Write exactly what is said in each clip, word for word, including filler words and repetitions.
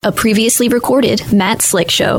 A previously recorded Matt Slick Show.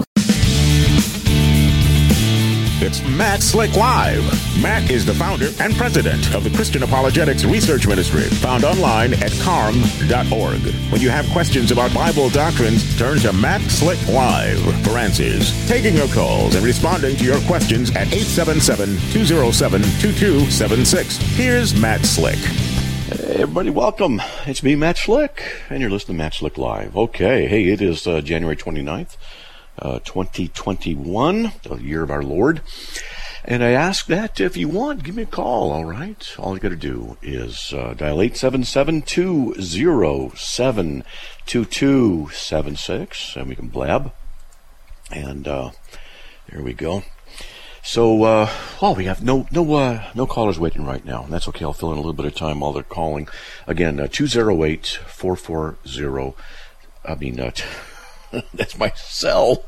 It's Matt Slick Live. Matt is the founder and president of the Christian Apologetics Research Ministry, found online at carm dot org. When you have questions about Bible doctrines, turn to Matt Slick Live for answers. Taking your calls and responding to your questions at eight seven seven, two oh seven, two two seven six. Here's Matt Slick. Hey everybody, welcome. It's me, Matt Slick, and you're listening to Matt Slick Live. Okay, hey, it is uh, January twenty-ninth. Uh, twenty twenty-one, the year of our Lord. And I ask that if you want, give me a call, all right? All you got to do is uh, dial eight seven seven, two oh seven, two two seven six, and we can blab. And uh, there we go. So, uh, well, we have no no uh, no callers waiting right now. And that's okay. I'll fill in a little bit of time while they're calling. Again, uh, two oh eight, four four oh, I mean, uh, that's my cell.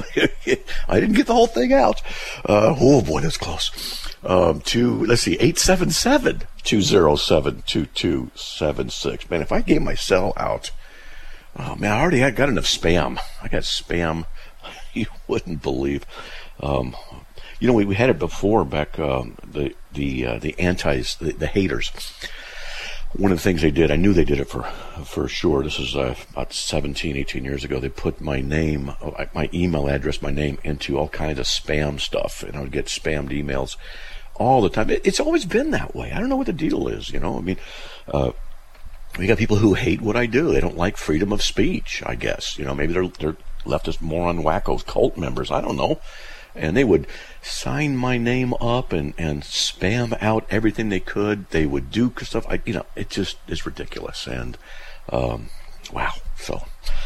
I didn't get the whole thing out. Uh, oh boy, that's close. Um, to, let's see, eight seven seven, two oh seven, two two seven six. Man, if I gave my cell out, oh man, I already had got enough spam. I got spam you wouldn't believe. Um, you know, we, we had it before back, um, the, the, uh, the antis, the, the haters. One of the things they did, I knew they did it for for sure. This is uh, about seventeen, eighteen years ago. They put my name, my email address, my name into all kinds of spam stuff, and I would get spammed emails all the time. It, it's always been that way. I don't know what the deal is, you know. I mean, uh, we got people who hate what I do. They don't like freedom of speech, I guess. You know, maybe they're, they're leftist moron wackos, cult members. I don't know. And they would sign my name up and, and spam out everything they could. They would do stuff. I, you know, it just is ridiculous. And, um, wow. So,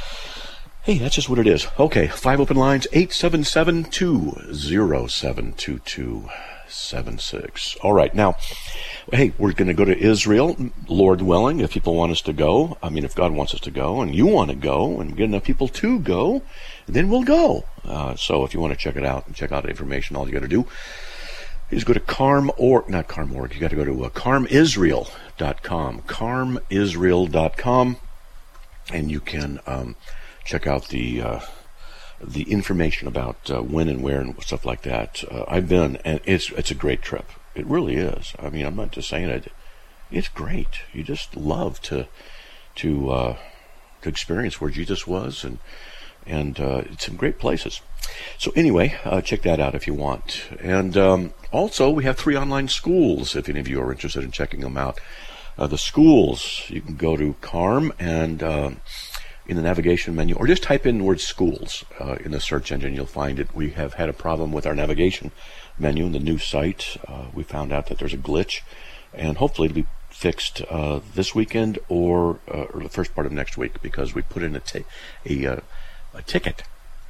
hey, that's just what it is. Okay, five open lines, eight seven seven, two oh seven, two two seven six. All right, now, hey, we're going to go to Israel, Lord willing, if people want us to go. I mean, if God wants us to go, and you want to go, and get enough people to go, then we'll go. Uh, so if you want to check it out and check out the information, all you got to do is go to Carm or not Carm org. You got to go to uh, carm israel dot com, carm israel dot com, and you can um, check out the uh, the information about uh, when and where and stuff like that. Uh, I've been, and it's it's a great trip. It really is. I mean, I'm not just saying it. It's great. You just love to to uh, to experience where Jesus was, and and uh, it's some great places. So anyway, uh, check that out if you want. And um, also, we have three online schools, if any of you are interested in checking them out. Uh, the schools, you can go to Carm and uh, in the navigation menu, or just type in the word schools uh, in the search engine. You'll find it. We have had a problem with our navigation menu in the new site. Uh, we found out that there's a glitch, and hopefully it'll be fixed uh, this weekend or, uh, or the first part of next week, because we put in a, t- a, uh, a ticket,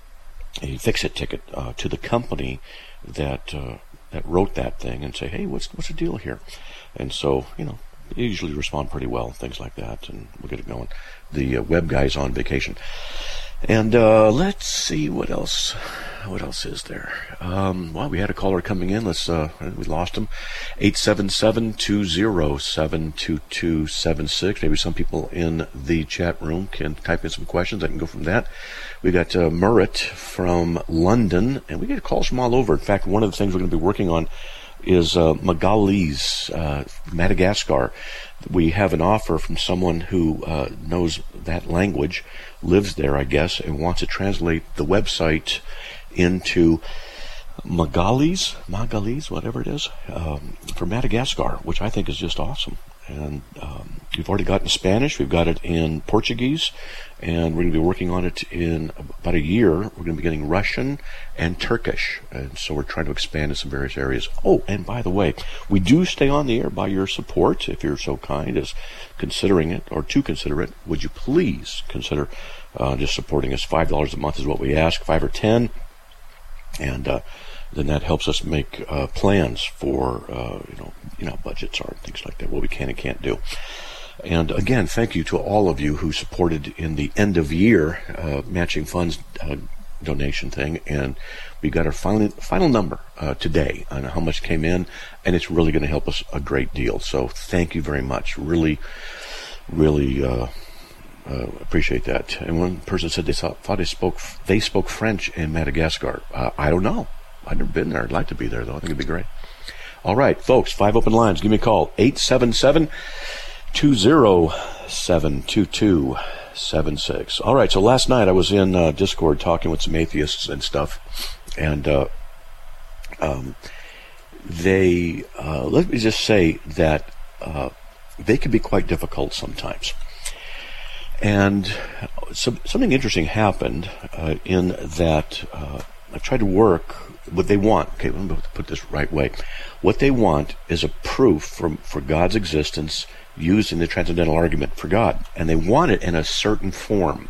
a fix-it ticket uh, to the company that uh, that wrote that thing, and say, hey, what's what's the deal here? And so, you know, they usually respond pretty well, things like that, and we'll get it going. The uh, web guy's on vacation. And uh, let's see what else. What else is there? Um, well, we had a caller coming in. Let's. Uh, we lost him. eight seven seven, two oh seven, two two seven six. Maybe some people in the chat room can type in some questions. I can go from that. We got uh, Murat from London, and we get calls from all over. In fact, one of the things we're going to be working on is uh, Magalese, uh, Madagascar. We have an offer from someone who uh, knows that language, lives there, I guess, and wants to translate the website into Magalese, Magalese, whatever it is, um, for Madagascar, which I think is just awesome. And um, we've already got it in Spanish, we've got it in Portuguese, and we're going to be working on it in about a year. We're going to be getting Russian and Turkish, and so we're trying to expand in some various areas. Oh, and by the way, we do stay on the air by your support. If you're so kind as considering it, or to consider it, would you please consider uh, just supporting us? Five dollars a month is what we ask, five or ten, and uh, then that helps us make uh, plans for uh, you know you know budgets are things like that, what we can and can't do. And again, thank you to all of you who supported in the end of year uh, matching funds uh, donation thing, and we got our final final number uh, today on how much came in, and it's really going to help us a great deal. So thank you very much. Really, really. Uh, Uh, appreciate that. And one person said they thought, thought they spoke they spoke French in Madagascar. Uh, I don't know. I've never been there. I'd like to be there, though. I think it'd be great. All right, folks, five open lines. Give me a call, eight seven seven, two zero seven, two two seven six. All right, so last night I was in uh, Discord talking with some atheists and stuff, and uh, um, they, uh, let me just say that uh, they can be quite difficult sometimes. And so, something interesting happened uh, in that uh, I tried to work what they want. Okay, let me put this the right way. What they want is a proof for, for God's existence using the transcendental argument for God. And they want it in a certain form.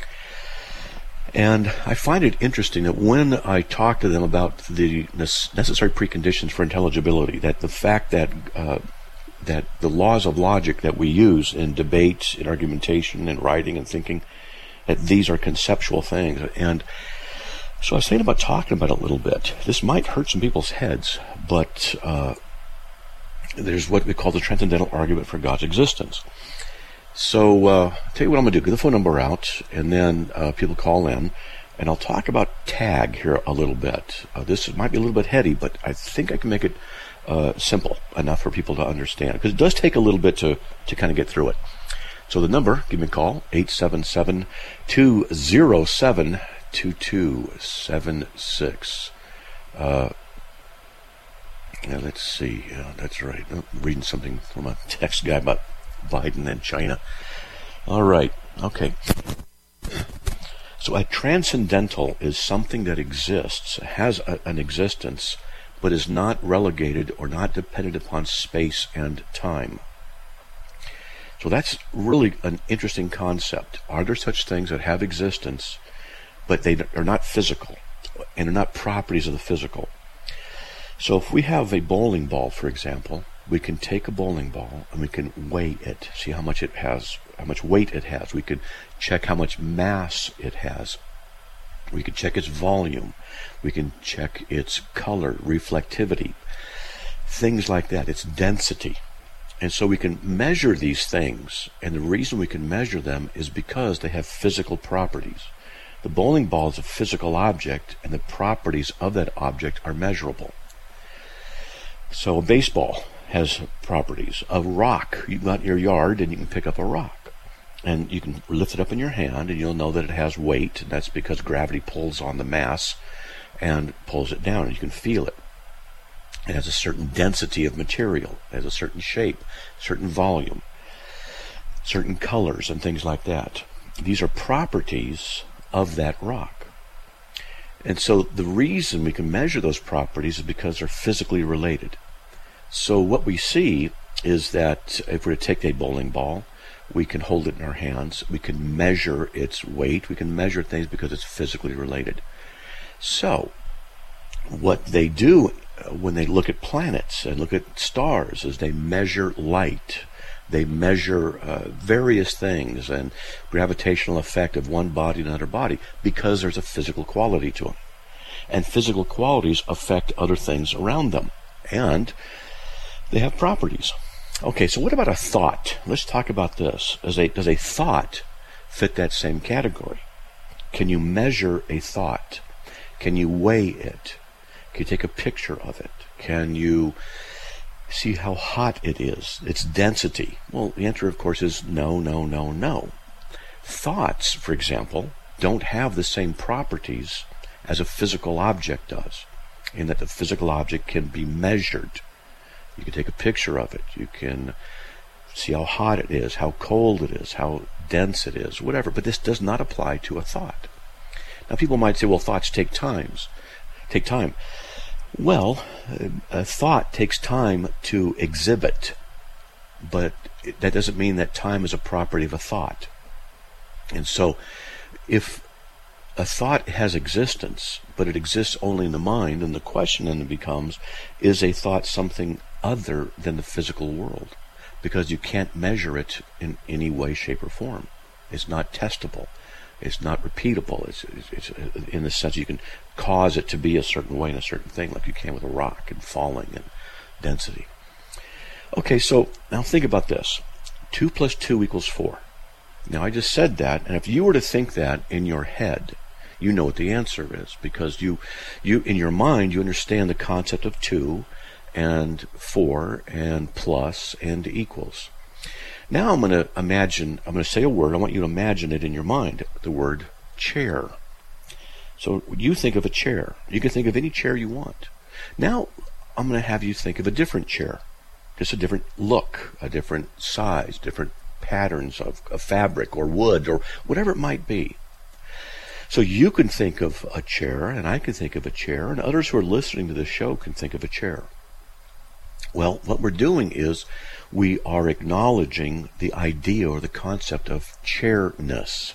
And I find it interesting that when I talk to them about the necessary preconditions for intelligibility, that the fact that uh, that the laws of logic that we use in debate, in argumentation, in writing, and thinking, that these are conceptual things. And so I was thinking about talking about it a little bit. This might hurt some people's heads, but uh, there's what we call the transcendental argument for God's existence. So uh, I'll tell you what I'm going to do. Get the phone number out, and then uh, people call in, and I'll talk about tag here a little bit. Uh, this might be a little bit heady, but I think I can make it Uh, simple enough for people to understand, because it does take a little bit to, to kind of get through it. So the number, give me a call, eight seven seven, two zero seven, two two seven six. Uh, yeah, let's see. Yeah, that's right. I'm reading something from a text guy about Biden and China. All right. Okay. So a transcendental is something that exists, has a, an existence, but is not relegated or not dependent upon space and time. So that's really an interesting concept. Are there such things that have existence, but they are not physical, and are not properties of the physical? So if we have a bowling ball, for example, we can take a bowling ball and we can weigh it, see how much it has, how much weight it has. We could check how much mass it has. We can check its volume. We can check its color, reflectivity, things like that, its density. And so we can measure these things, and the reason we can measure them is because they have physical properties. The bowling ball is a physical object, and the properties of that object are measurable. So a baseball has properties. A rock, you go out in your yard and you can pick up a rock. And you can lift it up in your hand, and you'll know that it has weight, and that's because gravity pulls on the mass and pulls it down, and you can feel it. It has a certain density of material, it has a certain shape, certain volume, certain colors, and things like that. These are properties of that rock. And so the reason we can measure those properties is because they're physically related. So what we see is that if we were to take a bowling ball, we can hold it in our hands. We can measure its weight. We can measure things because it's physically related. So, what they do when they look at planets and look at stars is they measure light. They measure uh, various things and gravitational effect of one body to another body because there's a physical quality to them. And physical qualities affect other things around them. And they have properties. Okay, so what about a thought? Let's talk about this. Does a, does a thought fit that same category? Can you measure a thought? Can you weigh it? Can you take a picture of it? Can you see how hot it is? Its density? Well, the answer, of course, is no, no, no, no. Thoughts, for example, don't have the same properties as a physical object does, in that the physical object can be measured. You can take a picture of it. You can see how hot it is, how cold it is, how dense it is, whatever. But this does not apply to a thought. Now, people might say, well, thoughts take times, take time. Well, a thought takes time to exhibit, but that doesn't mean that time is a property of a thought. And so, if a thought has existence, but it exists only in the mind, and the question then becomes, is a thought something other than the physical world? Because you can't measure it in any way, shape, or form. It's not testable. It's not repeatable. It's, it's, it's in the sense you can cause it to be a certain way in a certain thing, like you can with a rock and falling and density. Okay, so now think about this. Two plus two equals four. Now, I just said that, and if you were to think that in your head, you know what the answer is, because you, you in your mind, you understand the concept of two and four and plus and equals. Now I'm going to imagine, I'm going to say a word, I want you to imagine it in your mind, the word chair. So you think of a chair. You can think of any chair you want. Now I'm going to have you think of a different chair, just a different look, a different size, different patterns of, of fabric or wood or whatever it might be. So you can think of a chair, and I can think of a chair, and others who are listening to this show can think of a chair. Well, what we're doing is we are acknowledging the idea or the concept of chairness.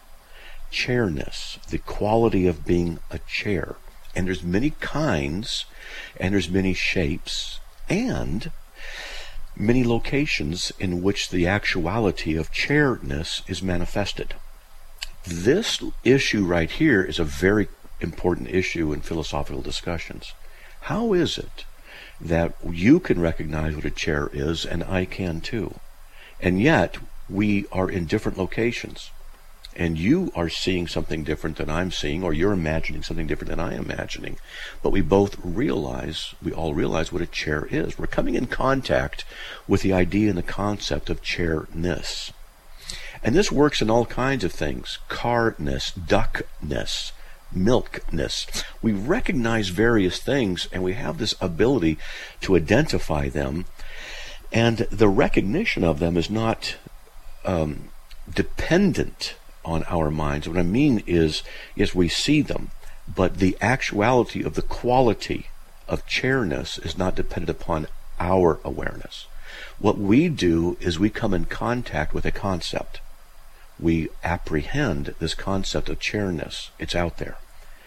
Chairness, the quality of being a chair. And there's many kinds, and there's many shapes, and many locations in which the actuality of chairness is manifested. This issue right here is a very important issue in philosophical discussions. How is it that you can recognize what a chair is and I can too? And yet we are in different locations. And you are seeing something different than I'm seeing, or you're imagining something different than I am imagining. But we both realize, we all realize what a chair is. We're coming in contact with the idea and the concept of chairness. And this works in all kinds of things. Carness, duckness, milkness. We recognize various things, and we have this ability to identify them. And the recognition of them is not um, dependent on our minds. What I mean is, yes, we see them, but the actuality of the quality of chairness is not dependent upon our awareness. What we do is we come in contact with a concept. We apprehend this concept of chairness. It's out there.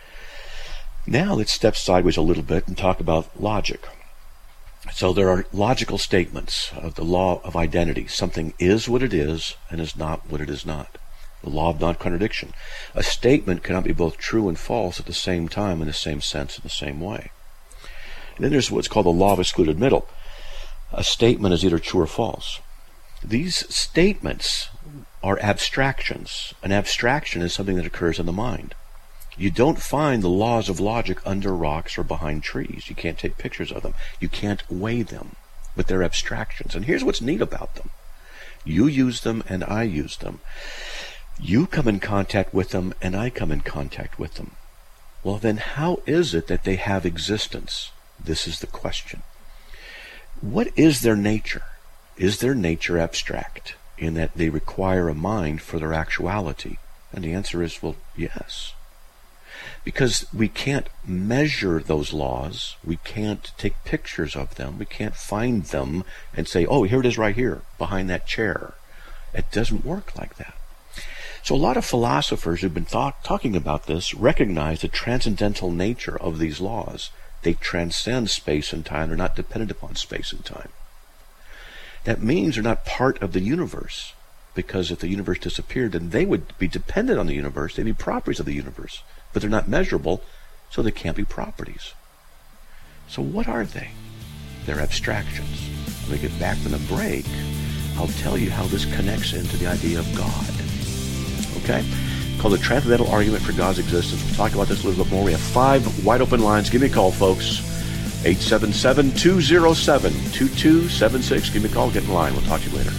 Now let's step sideways a little bit and talk about logic. So there are logical statements of the law of identity. Something is what it is and is not what it is not. The law of non-contradiction. A statement cannot be both true and false at the same time, in the same sense, in the same way. And then there's what's called the law of excluded middle. A statement is either true or false. These statements are abstractions. An abstraction is something that occurs in the mind. You don't find the laws of logic under rocks or behind trees. You can't take pictures of them. You can't weigh them. But they're abstractions. And here's what's neat about them. You use them and I use them. You come in contact with them and I come in contact with them. Well, then how is it that they have existence? This is the question. What is their nature? Is their nature abstract in that they require a mind for their actuality? And the answer is, well, yes. Because we can't measure those laws. We can't take pictures of them. We can't find them and say, oh, here it is right here behind that chair. It doesn't work like that. So a lot of philosophers who've been thought, talking about this recognize the transcendental nature of these laws. They transcend space and time. They're not dependent upon space and time. That means they're not part of the universe, because if the universe disappeared, then they would be dependent on the universe. They'd be properties of the universe, but they're not measurable, so they can't be properties. So what are they? They're abstractions. When we get back from the break, I'll tell you how this connects into the idea of God. Okay? Called the Transcendental Argument for God's Existence. We'll talk about this a little bit more. We have five wide open lines. Give me a call, folks. eight seven seven, two oh seven, two two seven six. Give me a call. Get in line. We'll talk to you later.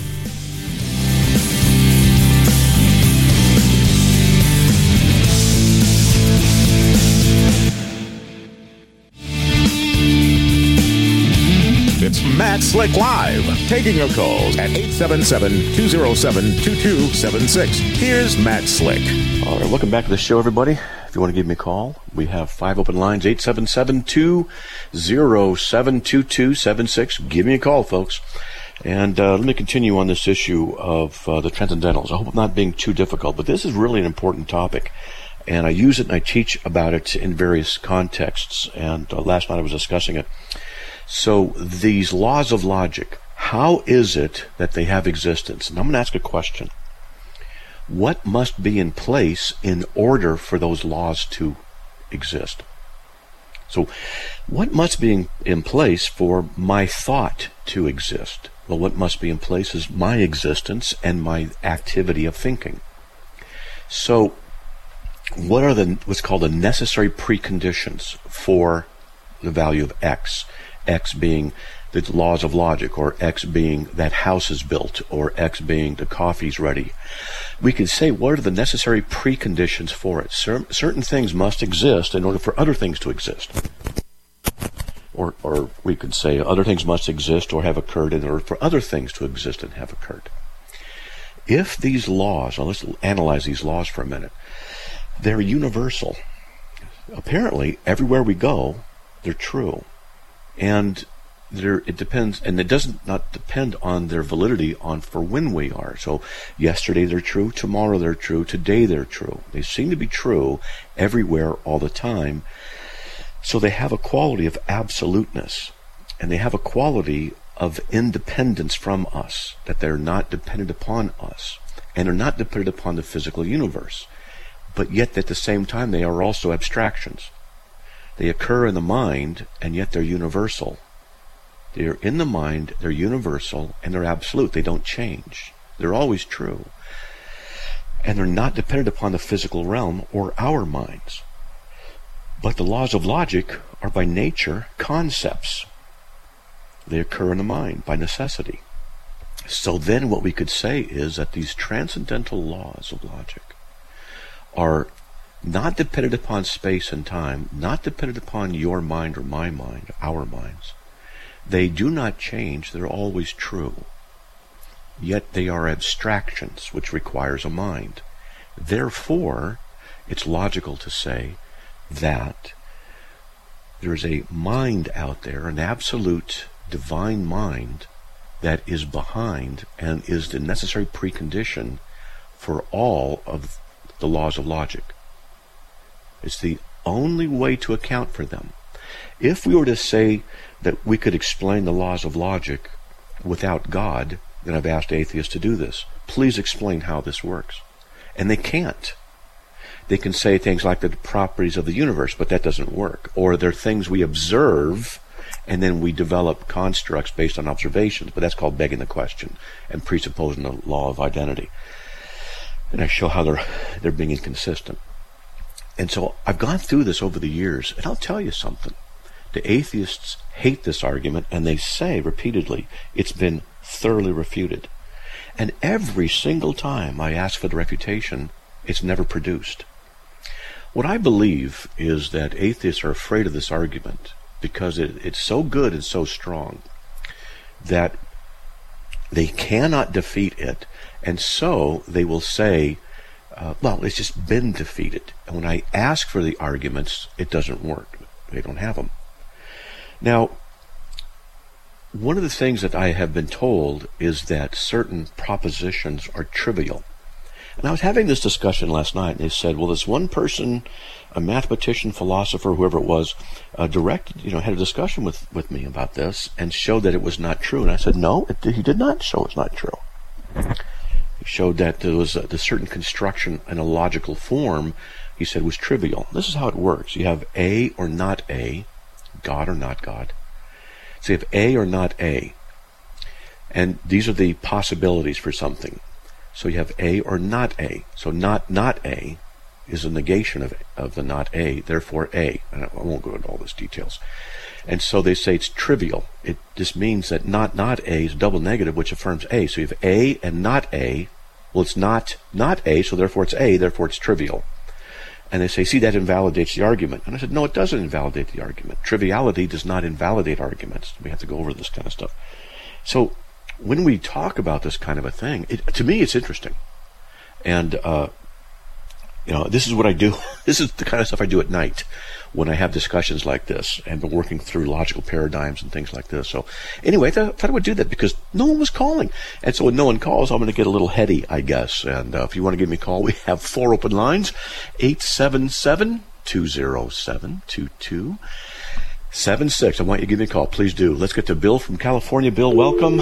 It's Matt Slick Live, taking your calls at eight seven seven, two oh seven, two two seven six. Here's Matt Slick. All right, welcome back to the show, everybody. If you want to give me a call, we have five open lines, eight seven seven, two oh seven, two two seven six. Give me a call, folks. And uh, let me continue on this issue of uh, the transcendentals. I hope I'm not being too difficult, but this is really an important topic. And I use it and I teach about it in various contexts. And uh, last night I was discussing it. So these laws of logic, how is it that they have existence? And I'm going to ask a question. What must be in place in order for those laws to exist? So what must be in, in place for my thought to exist? Well, what must be in place is my existence and my activity of thinking. So, what are the what's called the necessary preconditions for the value of X? X being the laws of logic, or X being that house is built, or X being the coffee's ready. We could say, what are the necessary preconditions for it? Cer- certain things must exist in order for other things to exist. Or, or we could say other things must exist or have occurred in order for other things to exist and have occurred. If these laws, well, let's analyze these laws for a minute, they're universal. Apparently, everywhere we go, they're true. And there, it depends, and it doesn't not depend on their validity on for when we are. So yesterday they're true, tomorrow they're true, today they're true. They seem to be true everywhere all the time. So they have a quality of absoluteness, and they have a quality of independence from us, that they're not dependent upon us, and are not dependent upon the physical universe. But yet at the same time they are also abstractions. They occur in the mind, and yet they're universal. They're in the mind, they're universal, and they're absolute. They don't change. They're always true. And they're not dependent upon the physical realm or our minds. But the laws of logic are by nature concepts. They occur in the mind by necessity. So then what we could say is that these transcendental laws of logic are not dependent upon space and time, not dependent upon your mind or my mind, our minds. They do not change, they're always true. Yet they are abstractions, which requires a mind. Therefore, it's logical to say that there's a mind out there, an absolute divine mind, that is behind and is the necessary precondition for all of the laws of logic. It's the only way to account for them. If we were to say that we could explain the laws of logic without God, then I've asked atheists to do this. Please explain how this works. And they can't. They can say things like the properties of the universe, but that doesn't work. Or they're things we observe, and then we develop constructs based on observations, but that's called begging the question and presupposing the law of identity. And I show how they're they're being inconsistent. And so I've gone through this over the years, and I'll tell you something. The atheists hate this argument, and they say repeatedly, it's been thoroughly refuted. And every single time I ask for the refutation, it's never produced. What I believe is that atheists are afraid of this argument because it, it's so good and so strong that they cannot defeat it, and so they will say, uh, well, it's just been defeated. And when I ask for the arguments, it doesn't work. They don't have them. Now, one of the things that I have been told is that certain propositions are trivial. And I was having this discussion last night, and they said, well, this one person, a mathematician, philosopher, whoever it was, uh, directed, you know, had a discussion with, with me about this and showed that it was not true. And I said, no, it, he did not show it's not true. He showed that there was a, the certain construction in a logical form, he said, was trivial. This is how it works. You have A or not A, God or not God. So you have A or not A. And these are the possibilities for something. So you have A or not A. So not not A is a negation of, of the not A, therefore A. And I won't go into all those details. And so they say it's trivial. It just means that not not A is double negative, which affirms A. So you have A and not A. Well, it's not not A, so therefore it's A, therefore it's trivial. And they say, see, that invalidates the argument. And I said, no, it doesn't invalidate the argument. Triviality does not invalidate arguments. We have to go over this kind of stuff. So when we talk about this kind of a thing, it, to me, it's interesting. And, uh, you know, this is what I do. This is the kind of stuff I do at night when I have discussions like this and been working through logical paradigms and things like this. So anyway, I thought, I thought I would do that because no one was calling. And so when no one calls, I'm going to get a little heady, I guess. And uh, if you want to give me a call, we have four open lines, eight seven seven, two oh seven, two two seven six. I want you to give me a call. Please do. Let's get to Bill from California. Bill, welcome.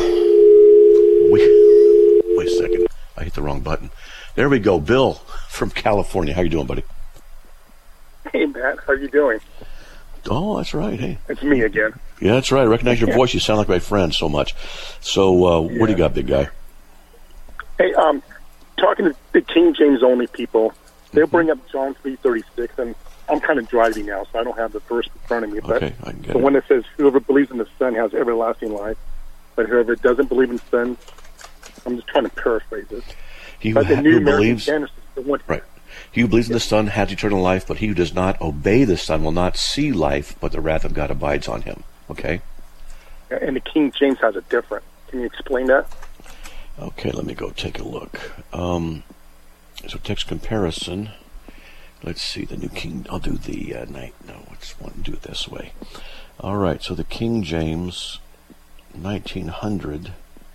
Wait, wait a second. I hit the wrong button. There we go. Bill from California. How you doing, buddy? Hey, Matt. How you doing? Oh, that's right. Hey. It's me again. Yeah, that's right. I recognize your voice. You sound like my friend so much. So, uh, yeah. what do you got, big guy? Hey, um, talking to the King James only people, they'll bring up John three thirty-six, and I'm kind of driving now, so I don't have the verse in front of me. But okay, I can get the it. one that says, "Whoever believes in the Son has everlasting life, but whoever doesn't believe in the Son," I'm just trying to paraphrase it. He who, but the ha- New who American believes, Standard is the one. right? He who believes in the Son has eternal life, but he who does not obey the Son will not see life, but the wrath of God abides on him. Okay. And the King James has it different. Can you explain that? Okay, let me go take a look. Um, so text comparison. Let's see, the New King, I'll do the uh, night, no, let's want to do it this way. All right, so the King James, nineteen hundred,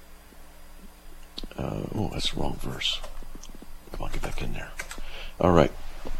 uh, oh, that's the wrong verse. Come on, get back in there. All right,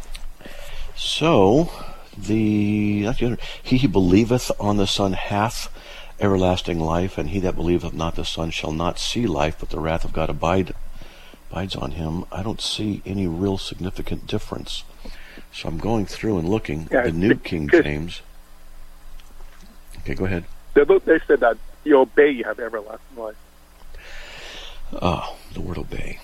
so the, he who believeth on the Son hath everlasting life, and he that believeth not the Son shall not see life, but the wrath of God abide, abides on him. I don't see any real significant difference. So I'm going through and looking yeah, at the New King James. Okay, go ahead. They, they said that you obey, you have everlasting life. Ah, the word obey.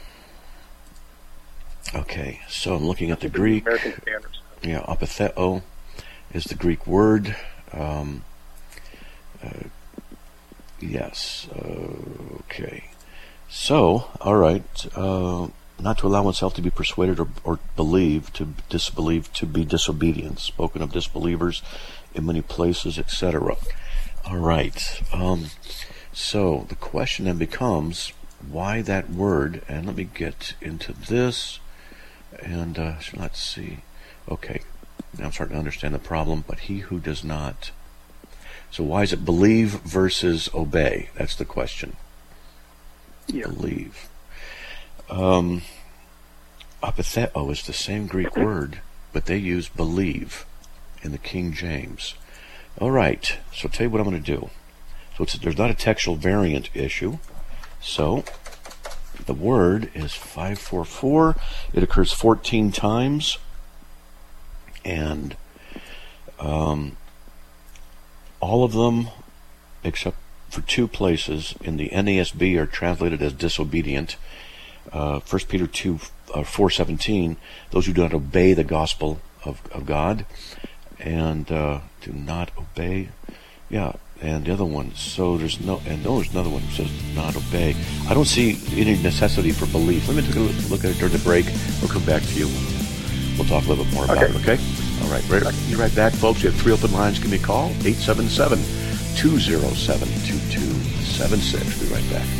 Okay, so I'm looking at the Greek. American Standards. Yeah, apatheo is the Greek word. Um, uh, yes. Uh, okay. So, all right. Uh, not to allow oneself to be persuaded or, or believe, to disbelieve, to be disobedient. Spoken of disbelievers in many places, et cetera. All right. Um, so the question then becomes, why that word? And let me get into this. And uh, let's see. Okay. Now I'm starting to understand the problem. But he who does not. So why is it believe versus obey? That's the question. Yeah. Believe. Um, apatheo is the same Greek word, but they use believe in the King James. All right, so I'll tell you what I'm going to do. So it's, there's not a textual variant issue. So the word is five forty-four. It occurs fourteen times. And um, all of them, except for two places in the N A S B, are translated as disobedient. Uh, First Peter two, uh, four seventeen, those who do not obey the gospel of, of God, and uh, do not obey, yeah, and the other one, so there's no, and no, there's another one that says not obey. I don't see any necessity for belief. Let me take a look at it during the break. We'll come back to you. We'll talk a little bit more about okay. it, okay? All right, right, be right back, folks. You have three open lines. Give me a call, eight seven seven, two zero seven, two two seven six. Be right back.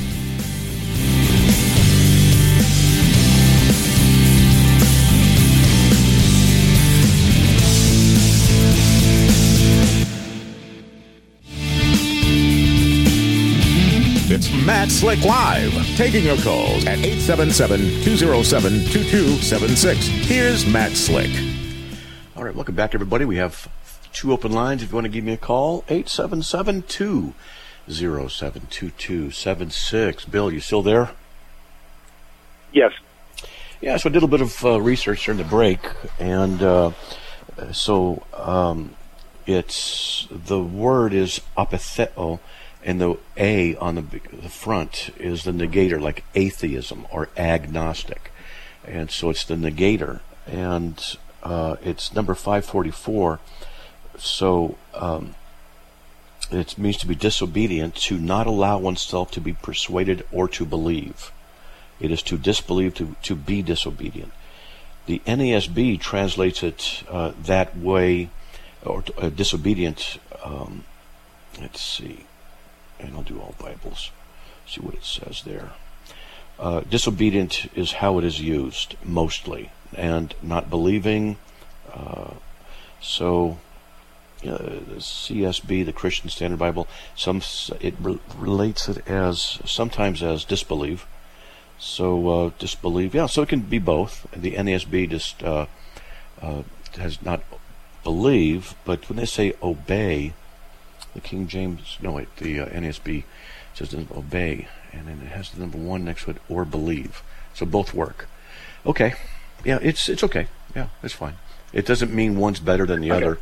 It's Matt Slick Live, taking your calls at eight seven seven, two zero seven, two two seven six. Here's Matt Slick. All right, welcome back, everybody. We have two open lines. If you want to give me a call, eight seven seven, two zero seven, two two seven six. Bill, you still there? Yes. Yeah, so I did a bit of uh, research during the break, and uh, so um, it's, the word is apatheo, and the A on the, the front is the negator, like atheism or agnostic. And so it's the negator. And uh, it's number five forty-four. So um, it means to be disobedient, to not allow oneself to be persuaded or to believe. It is to disbelieve, to, to be disobedient. The N A S B translates it uh, that way, or uh, disobedient. Um, let's see. And I'll do all Bibles, see what it says there. Uh, disobedient is how it is used, mostly, and not believing. Uh, so, uh, the C S B, the Christian Standard Bible, some it re- relates it as, sometimes as disbelieve. So, uh, disbelieve, yeah, so it can be both. The N A S B just uh, uh, has not believe, but when they say obey, the King James, no wait, the uh, N A S B says obey, and then it has the number one next to it, or believe. So both work. Okay, yeah, it's it's okay. Yeah, it's fine. It doesn't mean one's better than the okay. other.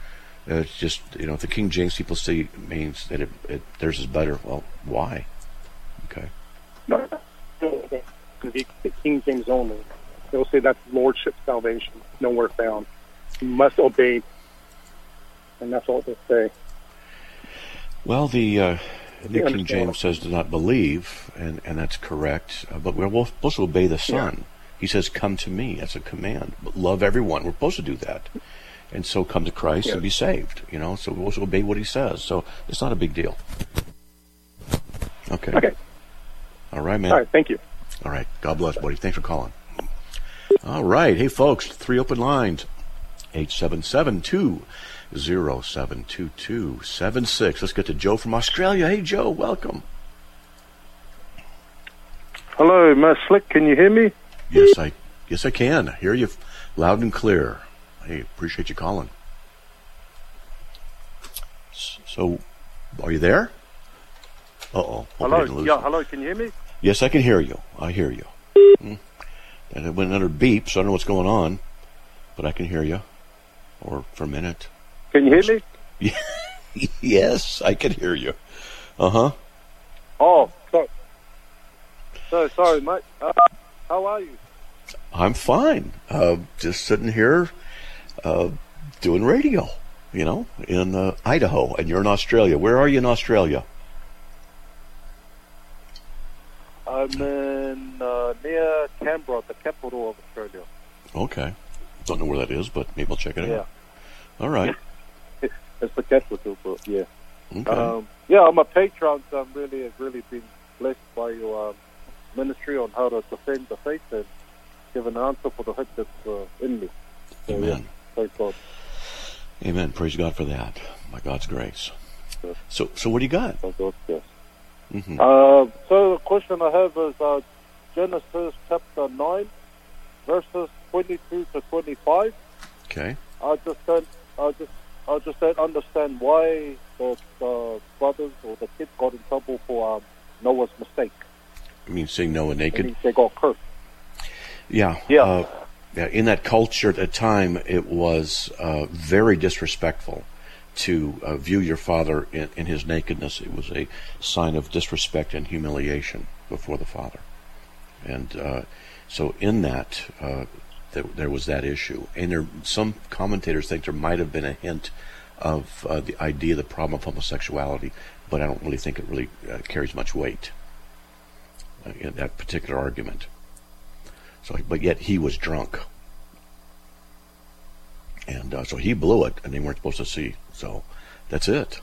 It's just, you know, if the King James people see means that it, it, theirs is better, well, why? Okay. No, the, the King James only. They'll say that's lordship salvation, nowhere found. You must obey, and that's all they'll say. Well, the uh, New King James says do not believe, and, and that's correct, uh, but we're supposed to obey the Son. Yeah. He says, come to me. That's a command. Love everyone. We're supposed to do that. And so come to Christ yes. and be saved, you know. So we're supposed to obey what he says. So it's not a big deal. Okay. Okay. All right, man. All right, thank you. All right. God bless, buddy. Thanks for calling. All right. Hey, folks, three open lines. eight seven seven, two zero seven, two two seven six. Let's get to Joe from Australia. Hey, Joe, welcome. Hello, Matt Slick. Can you hear me? Yes, I yes I can. I hear you loud and clear. Hey, appreciate you calling. So, are you there? Uh-oh. Hello. Yeah, you. Hello. Can you hear me? Yes, I can hear you. I hear you. Hmm. And it went under beep, so I don't know what's going on, but I can hear you. Or for a minute. Can you hear me? Yes, I can hear you. Uh-huh. Oh, sorry. So, sorry, mate. Uh, how are you? I'm fine. Uh, just sitting here uh, doing radio, you know, in uh, Idaho, and you're in Australia. Where are you in Australia? I'm in uh, near Canberra, the capital of Australia. Okay. Don't know where that is, but maybe I'll check it yeah. out. All right. It's the capital, but yeah. Okay. Um, yeah, I'm a patron, so I'm really, really been blessed by your um, ministry on how to defend the faith and give an answer for the hope that's uh, in me. So, Amen. Yeah, praise God. Amen. Praise God for that. By God's grace. Yes. So, so what do you got? Oh, God, yes. Mm-hmm. Uh, so the question I have is uh, Genesis chapter nine, verses twenty-two to twenty-five. Okay. I just don't, I just, I just don't understand why the, the brothers or the kids got in trouble for um, Noah's mistake. You mean seeing Noah naked? And they got cursed. Yeah. Yeah. Uh, yeah. In that culture at the time, it was uh, very disrespectful to uh, view your father in, in his nakedness. It was a sign of disrespect and humiliation before the father. And uh, so in that, uh, th- there was that issue. And there, some commentators think there might have been a hint of uh, the idea, the problem of homosexuality, but I don't really think it really uh, carries much weight uh, in that particular argument. So, but yet he was drunk. And uh, so he blew it, and they weren't supposed to see. So that's it.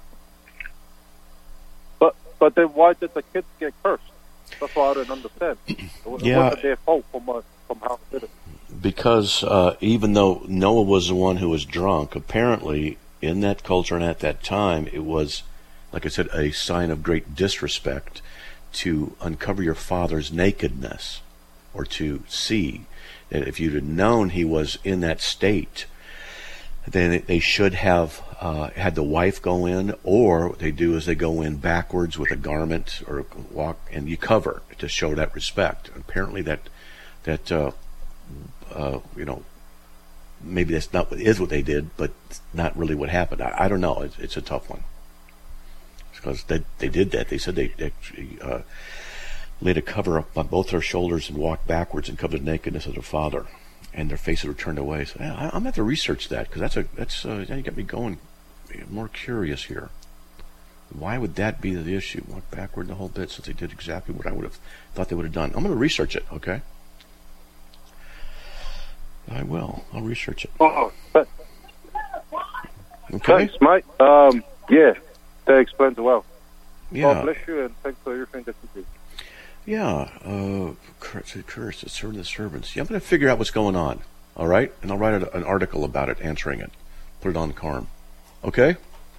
But but then why did the kids get cursed? That's what I don't understand. It yeah. wasn't their fault from, uh, from how they did it. Because uh, even though Noah was the one who was drunk, apparently in that culture and at that time, it was, like I said, a sign of great disrespect to uncover your father's nakedness or to see. That if you'd have known he was in that state, then they should have uh, had the wife go in, or what they do is they go in backwards with a garment or walk, and you cover to show that respect. Apparently, that that uh, uh, you know, maybe that's not what is what they did, but not really what happened. I, I don't know. It's, it's a tough one because they they did that. They said they actually uh, laid a cover up on both their shoulders and walked backwards and covered the nakedness of their father, and their faces were turned away. So yeah, I, I'm going to have to research that because that's a that's uh, you got me going more curious here. Why would that be the issue? Walk backward the whole bit since they did exactly what I would have thought they would have done. I'm going to research it. Okay, I will. I'll research it. Oh, but, okay. Thanks, mate. Um, yeah, that explains it well. Yeah. God bless you, and thanks for everything that you do. Yeah, uh, curse, curse, it's servant of the servants. Yeah, I'm going to figure out what's going on, all right? And I'll write an article about it, answering it. Put it on Carm. Okay?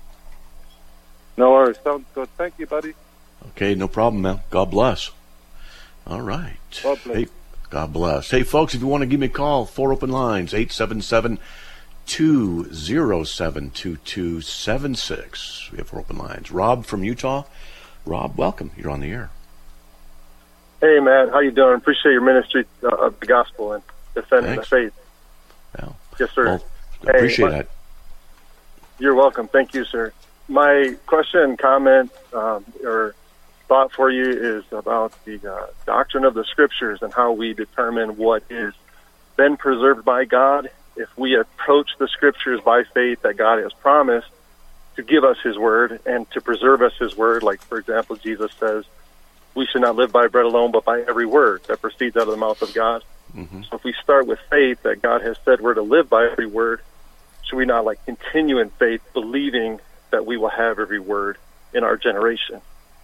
No worries. Sounds good. Thank you, buddy. Okay, no problem, man. God bless. All right. God bless. Hey, God bless. Hey, folks, if you want to give me a call, four open lines, eight seven seven, two zero seven, two two seven six. We have four open lines. Rob from Utah. Rob, welcome. You're on the air. Hey, man, how you doing? Appreciate your ministry uh, of the gospel and defending Thanks. the faith. Well, Yes, sir. Well, hey, appreciate my, that. You're welcome. Thank you, sir. My question, comment, um, or thought for you is about the uh, doctrine of the Scriptures and how we determine what is been preserved by God. If we approach the Scriptures by faith that God has promised to give us His Word and to preserve us His Word, like, for example, Jesus says, we should not live by bread alone, but by every word that proceeds out of the mouth of God. Mm-hmm. So if we start with faith that God has said we're to live by every word, should we not like continue in faith, believing that we will have every word in our generation?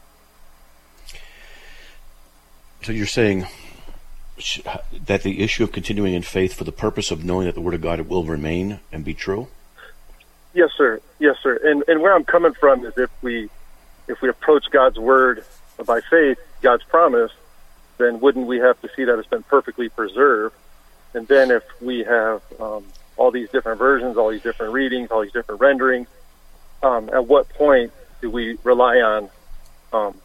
So you're saying that the issue of continuing in faith for the purpose of knowing that the Word of God will remain and be true? Yes, sir. Yes, sir. And and where I'm coming from is if we if we approach God's Word by faith, God's promise, then wouldn't we have to see that it's been perfectly preserved? And then if we have um, all these different versions, all these different readings, all these different renderings, um, at what point do we rely on um,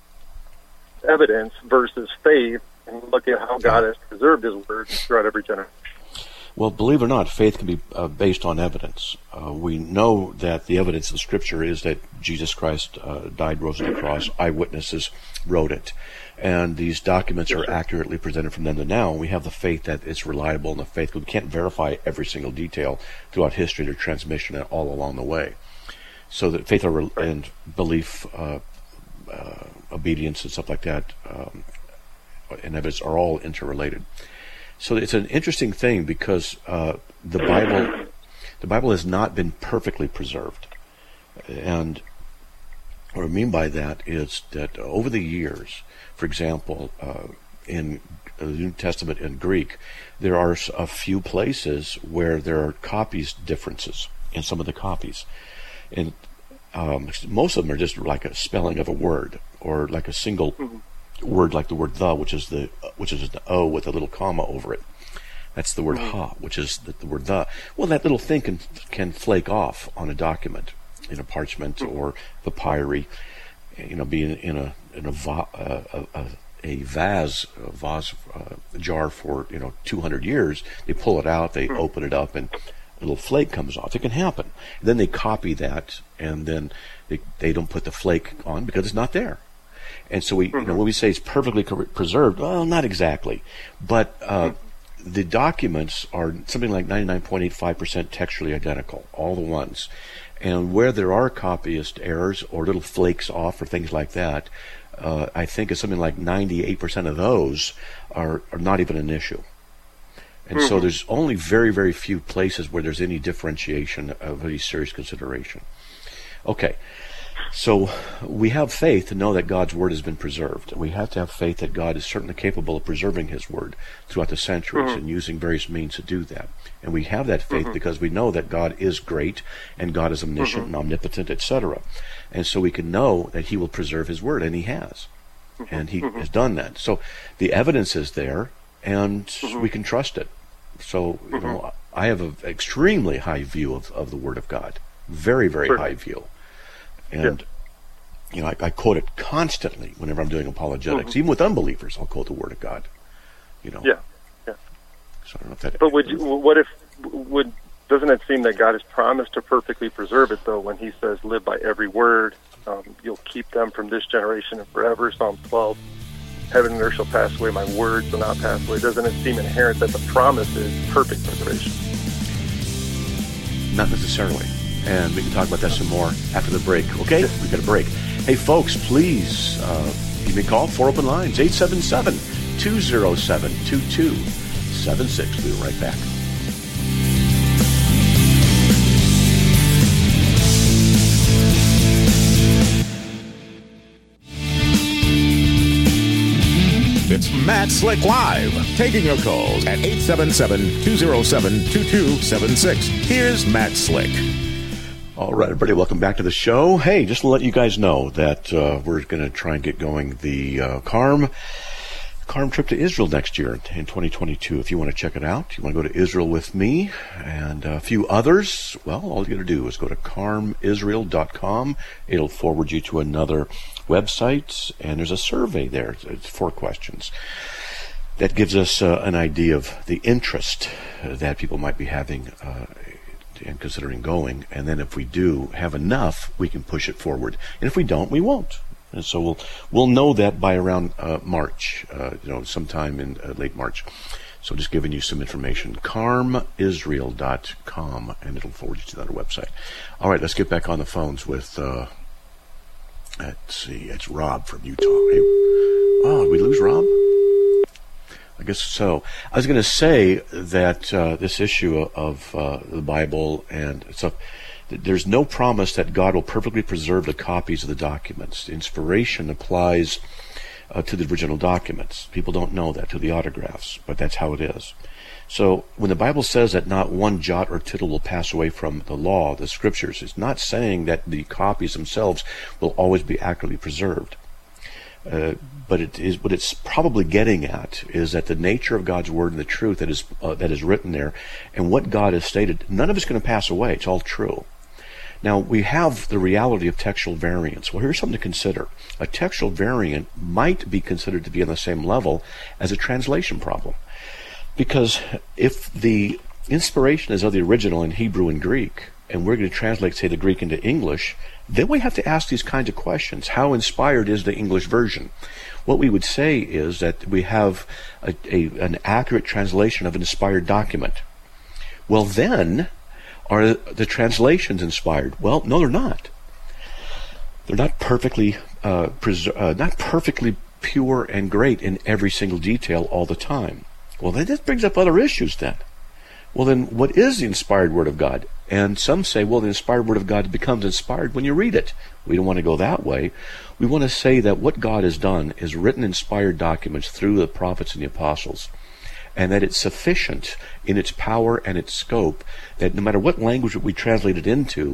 evidence versus faith and look at how God has preserved His Word throughout every generation? Well, believe it or not, faith can be uh, based on evidence. Uh, we know that the evidence of Scripture is that Jesus Christ uh, died, rose on the cross. Eyewitnesses wrote it. And these documents are accurately presented from then to now. We have the faith that it's reliable and the faith. We can't verify every single detail throughout history or transmission and all along the way. So that faith and belief, uh, uh, obedience and stuff like that, um, and evidence are all interrelated. So it's an interesting thing because uh, the Bible, the Bible has not been perfectly preserved, and what I mean by that is that over the years, for example, uh, in the New Testament in Greek, there are a few places where there are copies differences in some of the copies, and um, most of them are just like a spelling of a word or like a single mm-hmm. word, like the word "the," which is the which is the O with a little comma over it. That's the word mm-hmm. "ha," which is the, the word "the." Well, that little thing can can flake off on a document, in a parchment mm-hmm. or papyri. You know, being in a in a va, uh, a, a vase a vase uh, jar for you know two hundred years. They pull it out, they mm-hmm. open it up, and a little flake comes off. It can happen. And then they copy that, and then they they don't put the flake on because it's not there. And so we, mm-hmm. you know, when we say it's perfectly preserved, well, not exactly, but uh, mm-hmm. the documents are something like ninety-nine point eight five percent textually identical, all the ones. And where there are copyist errors or little flakes off or things like that, uh, I think it's something like ninety-eight percent of those are, are not even an issue. And mm-hmm. so there's only very, very few places where there's any differentiation of any serious consideration. Okay. So we have faith to know that God's Word has been preserved. We have to have faith that God is certainly capable of preserving His Word throughout the centuries mm-hmm. and using various means to do that. And we have that faith mm-hmm. because we know that God is great and God is omniscient mm-hmm. and omnipotent, et cetera. And so we can know that He will preserve His Word, and He has. Mm-hmm. And He mm-hmm. has done that. So the evidence is there, and mm-hmm. we can trust it. So, you mm-hmm. know, I have an extremely high view of, of the Word of God. Very, very sure. high view. And, yeah. you know, I, I quote it constantly whenever I'm doing apologetics. Mm-hmm. Even with unbelievers, I'll quote the Word of God. You know. Yeah, yeah. So I don't know if that. But would you, what if would doesn't it seem that God has promised to perfectly preserve it though when He says, "Live by every word. Um, you'll keep them from this generation and forever." Psalm twelve. Heaven and earth shall pass away, my words will not pass away. Doesn't it seem inherent that the promise is perfect preservation? Not necessarily. And we can talk about that some more after the break. Okay? We've got a break. Hey, folks, please uh, give me a call. Four open lines, eight seven seven, two oh seven, two two seven six. We'll be right back. It's Matt Slick Live, taking your calls at eight seven seven, two oh seven, two two seven six. Here's Matt Slick. All right, everybody, welcome back to the show. Hey, just to let you guys know that uh, we're going to try and get going the uh, CARM CARM trip to Israel next year in twenty twenty-two. If you want to check it out, you want to go to Israel with me and a few others, well, all you got to do is go to carm israel dot com. It'll forward you to another website, and there's a survey there. It's four questions. That gives us uh, an idea of the interest uh, that people might be having uh, and considering going. And then if we do have enough, we can push it forward. And if we don't, we won't. And so we'll we'll know that by around uh, March, uh, you know, sometime in uh, late March. So just giving you some information, carm israel dot com, and it'll forward you to that website. All right, let's get back on the phones with, uh, let's see, it's Rob from Utah. Hey, oh, did we lose Rob? I guess so. I was going to say that uh, this issue of uh, the Bible and stuff, there's no promise that God will perfectly preserve the copies of the documents. The inspiration applies uh, to the original documents. People don't know that, to the autographs, but that's how it is. So when the Bible says that not one jot or tittle will pass away from the law, the scriptures, it's not saying that the copies themselves will always be accurately preserved. Uh, but it is what it's probably getting at is that the nature of God's word and the truth that is uh, that is written there, and what God has stated, none of it's going to pass away. It's all true. Now, we have the reality of textual variance. Well, here's something to consider. A textual variant might be considered to be on the same level as a translation problem. Because if the inspiration is of the original in Hebrew and Greek, and we're going to translate, say, the Greek into English, then we have to ask these kinds of questions. How inspired is the English version? What we would say is that we have a, a, an accurate translation of an inspired document. Well, then, are the translations inspired? Well, no, they're not. They're not perfectly, uh, preser- uh, not perfectly pure and great in every single detail all the time. Well, then this brings up other issues then. Well, then, what is the inspired Word of God? And some say, well, the inspired Word of God becomes inspired when you read it. We don't want to go that way. We want to say that what God has done is written inspired documents through the prophets and the apostles, and that it's sufficient in its power and its scope that no matter what language we translate it into,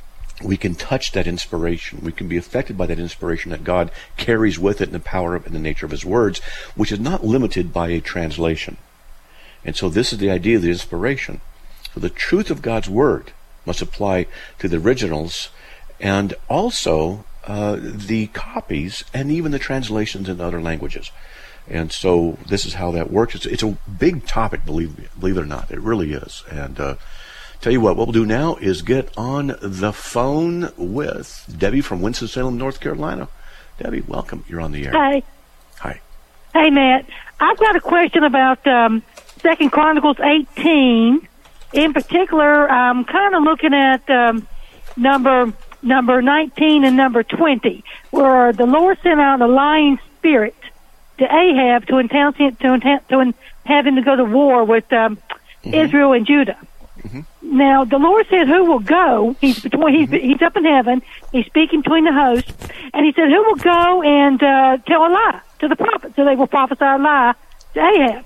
we can touch that inspiration. We can be affected by that inspiration that God carries with it in the power and the nature of His words, which is not limited by a translation. And so this is the idea of the inspiration. So the truth of God's Word must apply to the originals and also uh, the copies and even the translations in other languages. And so this is how that works. It's, it's a big topic, believe me, believe it or not. It really is. And uh, tell you what, what we'll do now is get on the phone with Debbie from Winston-Salem, North Carolina. Debbie, welcome. You're on the air. Hi. Hi. Hey, Matt. I've got a question about um, Second Chronicles eighteen. In particular, I'm kind of looking at um, number number nineteen and number twenty, where the Lord sent out a lying spirit to Ahab to entail him, to, entail, to have him to go to war with um, mm-hmm. Israel and Judah. Mm-hmm. Now, the Lord said, who will go? He's between. He's, mm-hmm. he's up in heaven. He's speaking between the hosts. And he said, who will go and uh, tell a lie to the prophets? So they will prophesy a lie to Ahab.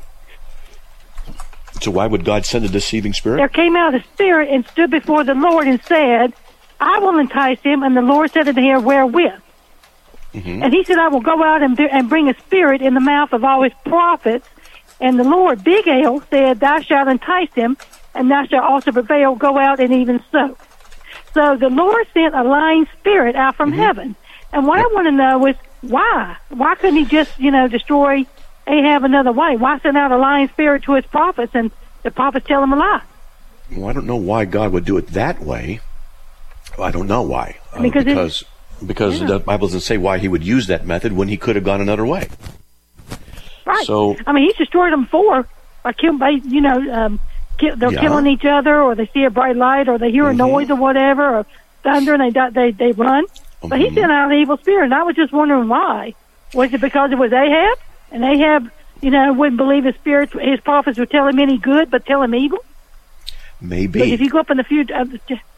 So why would God send a deceiving spirit? There came out a spirit and stood before the Lord and said, I will entice him. And the Lord said unto him, wherewith? Mm-hmm. And he said, I will go out and, and bring a spirit in the mouth of all his prophets. And the Lord, Big Ale, said, thou shalt entice him, and thou shalt also prevail, go out, and even so. So the Lord sent a lying spirit out from mm-hmm. heaven. And what yep. I want to know is, why? Why couldn't he just, you know, destroy Ahab another way? Why send out a lying spirit to his prophets, and the prophets tell him a lie? Well, I don't know why God would do it that way. I don't know why. Uh, because because, because yeah. the Bible doesn't say why he would use that method when he could have gone another way. Right. So, I mean, he's destroyed them before by killing, by, you know, um, kill, they're yeah. killing each other, or they see a bright light, or they hear mm-hmm. a noise or whatever, or thunder, and they they they run. Mm-hmm. But he sent out an evil spirit, and I was just wondering why. Was it because it was Ahab? And Ahab, you know, wouldn't believe his spirits, his prophets would tell him any good, but tell him evil? Maybe. But if you go up in the future... Uh,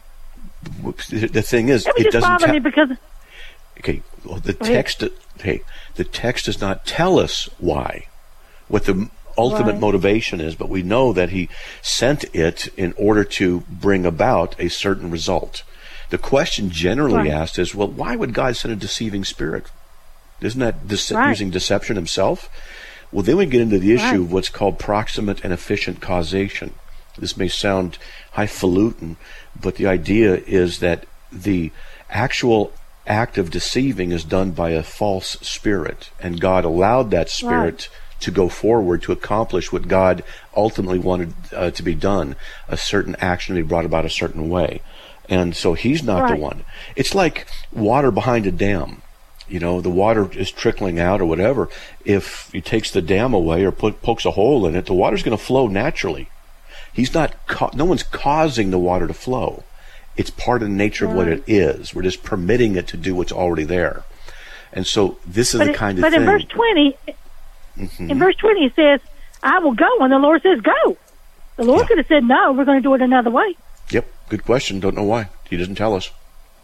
the thing is, it, it doesn't bother te- me because... Okay, well, the text, hey, the text does not tell us why, what the ultimate right. motivation is, but we know that he sent it in order to bring about a certain result. The question generally right. asked is, well, why would God send a deceiving spirit? Isn't that dece- right. using deception himself? Well, then we get into the issue right. of what's called proximate and efficient causation. This may sound highfalutin, but the idea is that the actual act of deceiving is done by a false spirit, and God allowed that spirit right. to go forward to accomplish what God ultimately wanted uh, to be done, a certain action to be brought about a certain way. And so he's not Right. the one. It's like water behind a dam. You know, the water is trickling out or whatever. If he takes the dam away or put, pokes a hole in it, the water's going to flow naturally. He's not, ca- no one's causing the water to flow. It's part of the nature of what it is. We're just permitting it to do what's already there. And so this is But, the it- kind of but thing. in verse twenty, Mhm. in verse twenty, it says, "I will go," and the Lord says, "Go." The Lord Yeah. could have said, "No, we're going to do it another way." Yep, good question. Don't know why. He doesn't tell us.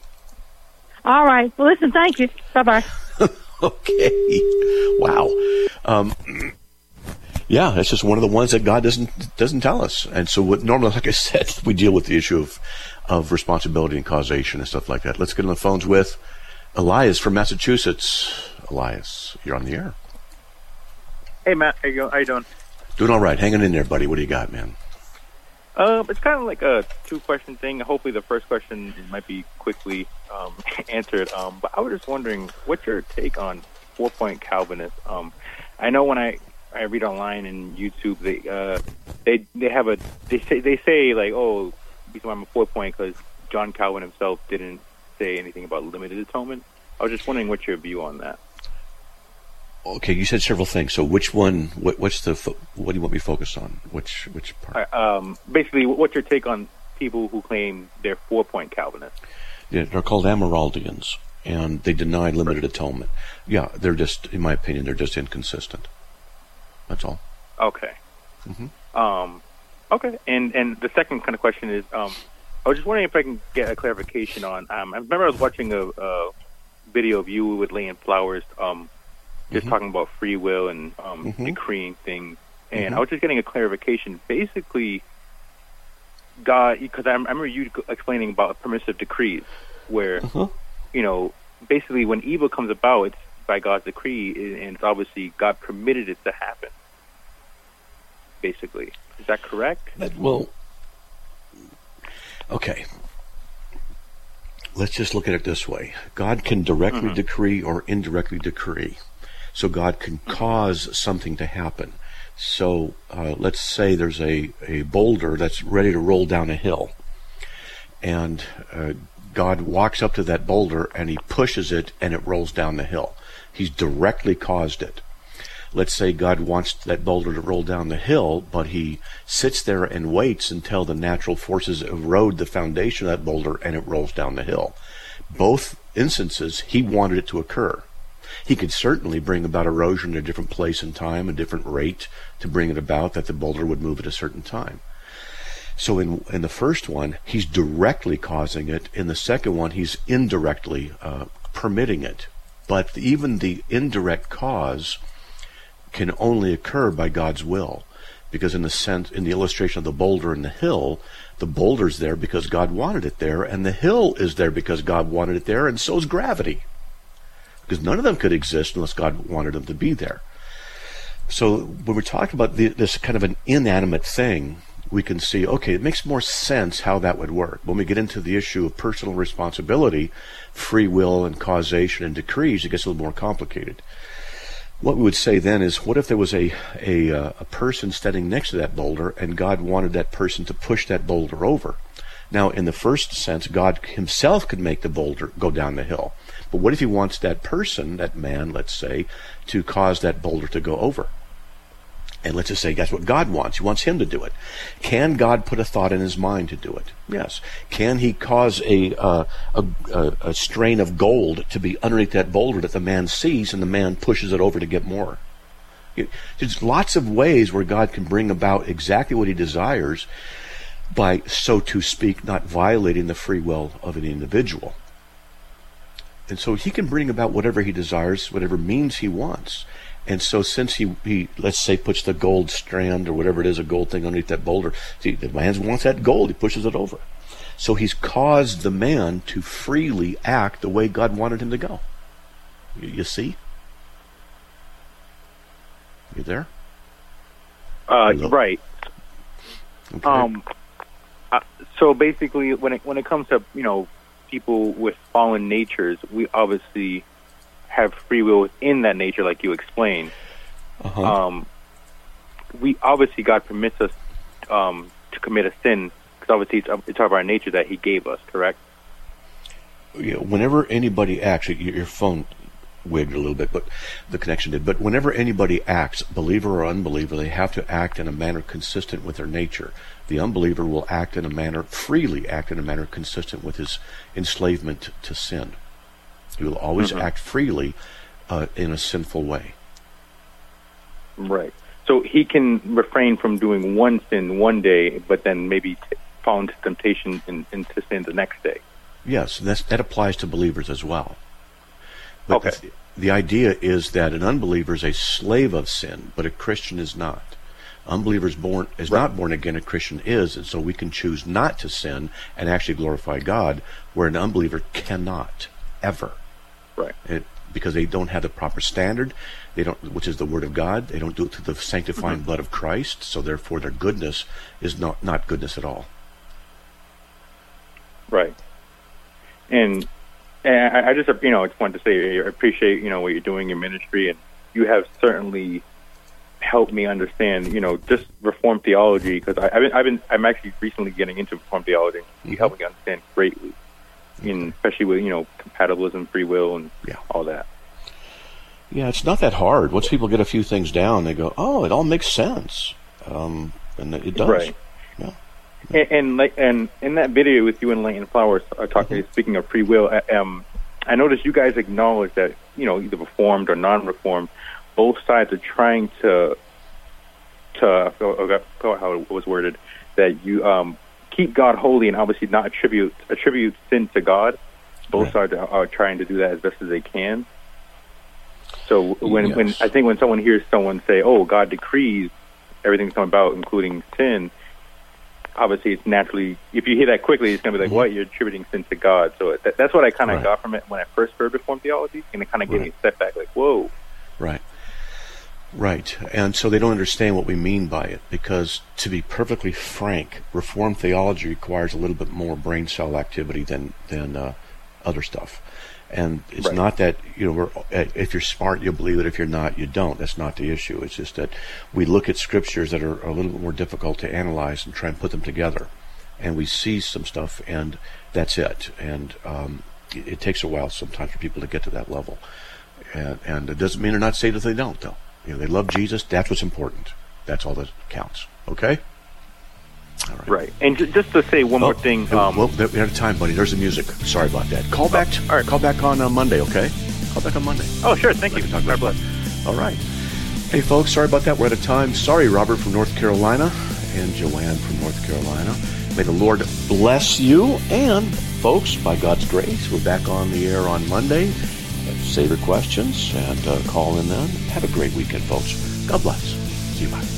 All right. Well, listen. Thank you. Bye bye. Okay. Wow. Um, yeah, that's just one of the ones that God doesn't doesn't tell us. And so what normally, like I said, we deal with the issue of, of responsibility and causation and stuff like that. Let's get on the phones with Elias from Massachusetts. Elias, you're on the air. Hey, Matt. How you, go- how you doing? Doing all right. Hanging in there, buddy. What do you got, man? Um, it's kind of like a two-question thing. Hopefully the first question might be quickly um, answered. Um, but I was just wondering, what's your take on four-point Calvinists? Um, I know when I, I read online and YouTube, they uh, they they have a they say they say like, oh, I'm a four-point because John Calvin himself didn't say anything about limited atonement. I was just wondering what's your view on that. Okay, you said several things. So which one? What, what's the? Fo- what do you want me to focus on? Which which part? Uh, um, basically, what's your take on people who claim they're four-point Calvinists? Yeah, they're called Amyraldians, and they deny limited atonement. Yeah, they're just, in my opinion, they're just inconsistent. That's all. Okay. Mm-hmm. Um, okay. And and the second kind of question is, um, I was just wondering if I can get a clarification on. Um, I remember I was watching a, a video of you with Layton Flowers, um, just Mhm. talking about free will and um, Mhm. decreeing things, and Mhm. I was just getting a clarification. Basically, God, because I, I remember you explaining about permissive decrees, where Uh-huh. you know, basically when evil comes about, it's by God's decree, and it's obviously God permitted it to happen. Basically, is that correct? That, well, okay. Let's just look at it this way. God can directly Mhm. decree or indirectly decree. So God can cause something to happen. So uh, let's say there's a, a boulder that's ready to roll down a hill. And uh, God walks up to that boulder and he pushes it and it rolls down the hill. He's directly caused it. Let's say God wants that boulder to roll down the hill, but he sits there and waits until the natural forces erode the foundation of that boulder and it rolls down the hill. Both instances, he wanted it to occur. He could certainly bring about erosion at a different place and time, a different rate to bring it about that the boulder would move at a certain time. So in in the first one, he's directly causing it. In the second one, he's indirectly uh, permitting it. But even the indirect cause can only occur by God's will, because in the sense, in the illustration of the boulder and the hill, the boulder's there because God wanted it there, and the hill is there because God wanted it there, and so is gravity, because none of them could exist unless God wanted them to be there. So when we're talking about the, this kind of an inanimate thing, we can see, okay, it makes more sense how that would work. When we get into the issue of personal responsibility, free will and causation and decrees, it gets a little more complicated. What we would say then is, what if there was a, a, uh, a person standing next to that boulder and God wanted that person to push that boulder over? Now, in the first sense, God himself could make the boulder go down the hill. But what if he wants that person, that man, let's say, to cause that boulder to go over? And let's just say that's what God wants. He wants him to do it. Can God put a thought in his mind to do it? Yes. Can he cause a, uh, a, a, a strain of gold to be underneath that boulder that the man sees and the man pushes it over to get more? There's lots of ways where God can bring about exactly what he desires by, so to speak, not violating the free will of an individual. And so he can bring about whatever he desires, whatever means he wants. And so since he, he, let's say, puts the gold strand or whatever it is, a gold thing underneath that boulder, see, the man wants that gold, he pushes it over. So he's caused the man to freely act the way God wanted him to go. You, you see? You there? Uh, Hello? right. Okay. Um, uh, so basically, when it when it comes to you know people with fallen natures, we obviously have free will within that nature, like you explained. Uh-huh. Um, we obviously God permits us um, to commit a sin because obviously it's, it's of our nature that He gave us. Correct? Yeah, whenever anybody acts, your your phone wigged a little bit, but the connection did. But whenever anybody acts, believer or unbeliever, they have to act in a manner consistent with their nature. The unbeliever will act in a manner, freely act in a manner consistent with his enslavement to sin. He will always Mm-hmm. act freely uh, in a sinful way. Right. So he can refrain from doing one sin one day, but then maybe t- fall into temptation and into sin the next day. Yes, that's, that applies to believers as well. But Okay. the, the idea is that an unbeliever is a slave of sin, but a Christian is not. Unbeliever is born is not born again, a Christian is, and so we can choose not to sin and actually glorify God, where an unbeliever cannot, ever. Right. It, because they don't have the proper standard, they don't, which is the Word of God. They don't do it through the sanctifying Mm-hmm. blood of Christ, so therefore their goodness is not, not goodness at all. Right. And, and I, I just, you know, I just wanted to say I appreciate, you know, what you're doing in ministry, and you have certainly helped me understand, you know, just Reformed theology, because I've been, I've been, I'm actually recently getting into Reformed theology. You helped me understand greatly, in, especially with, you know, compatibilism, free will, and Yeah. all that. Yeah, it's not that hard. Once people get a few things down, they go, "Oh, it all makes sense," um, and it does. Right. Yeah. And, and like, and in that video with you and Leighton Flowers, uh, talking, Mm-hmm. speaking of free will, uh, um, I noticed you guys acknowledge that, you know, either Reformed or non-Reformed, both sides are trying to, to I forgot how it was worded, that you um, keep God holy and obviously not attribute attribute sin to God. Both Right. sides are, are trying to do that as best as they can. So when, Yes. when I think when someone hears someone say, "Oh, God decrees everything's come about, including sin," obviously it's naturally, if you hear that quickly, it's going to be like, Mhm. what? You're attributing sin to God. So that, that's what I kind of Right. got from it when I first heard Reformed theology, and it kind of gave me Right. a step back, like, whoa. Right. Right. And so they don't understand what we mean by it, because to be perfectly frank, Reformed theology requires a little bit more brain cell activity than than uh, other stuff. And it's Right. not that, you know, we're, if you're smart, you'll believe it. If you're not, you don't. That's not the issue. It's just that we look at scriptures that are a little bit more difficult to analyze and try and put them together. And we see some stuff, and that's it. And um, it, it takes a while sometimes for people to get to that level. And, and it doesn't mean they're not saved if they don't, though. You know, they love Jesus. That's what's important. That's all that counts. Okay? All right. Right. And ju- just to say one Oh, more thing. uh, Um, well, we're out of time, buddy. There's the music. Sorry about that. Call back. all right. Call back on uh, Monday, okay? Call back on Monday. oh, sure. Thank I you. can talk God about bless. that. All right. Hey, folks. Sorry about that. We're out of time. Sorry, Robert from North Carolina and Joanne from North Carolina. May the Lord bless you. And, folks, by God's grace, we're back on the air on Monday. Save your questions and uh, call in then. Have a great weekend, folks. God bless. See you. Bye.